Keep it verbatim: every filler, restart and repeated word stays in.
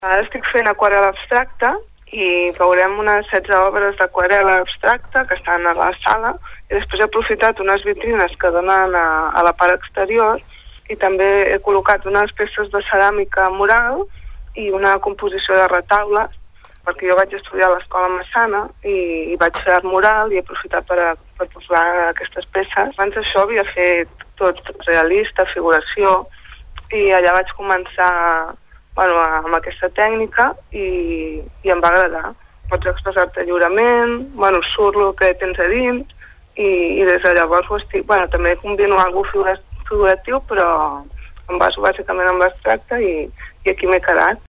Ara estic fent aquarel·la abstracta i veurem unes setze obres d'aquarel·la abstracta que estan a la sala, i després he aprofitat unes vitrines que donen a, a la part exterior, i també he col·locat unes peces de ceràmica mural i una composició de retaules, perquè jo vaig estudiar a l'Escola Massana i, i vaig fer art mural i he aprofitat per, a, per posar aquestes peces. Abans d'això havia fet tot realista, figuració, i allà vaig començar bueno, amb aquesta tècnica i, i em va agradar. Pots expressar-te lliurement, bueno, surt el que tens a dins i, i des de llavors ho estic... Bueno, també combino alguna cosa figuratiu, però em baso bàsicament amb l'abstracte i, i aquí m'he quedat.